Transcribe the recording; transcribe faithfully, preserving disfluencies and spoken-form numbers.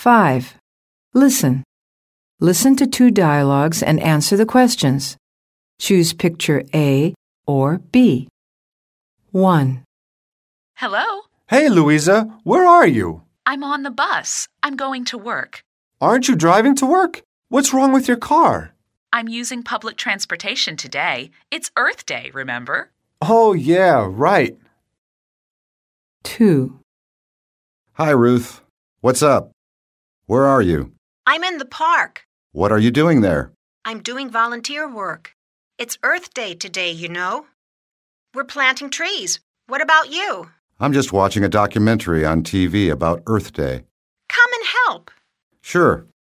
five. Listen. Listen to two dialogues and answer the questions. Choose picture A or B. one. Hello? Hey, Louisa, where are you? I'm on the bus. I'm going to work. Aren't you driving to work? What's wrong with your car? I'm using public transportation today. It's Earth Day, remember? Oh, yeah, right. two. Hi, Ruth. What's up? Where are you? I'm in the park. What are you doing there? I'm doing volunteer work. It's Earth Day today, you know. We're planting trees. What about you? I'm just watching a documentary on T V about Earth Day. Come and help. Sure.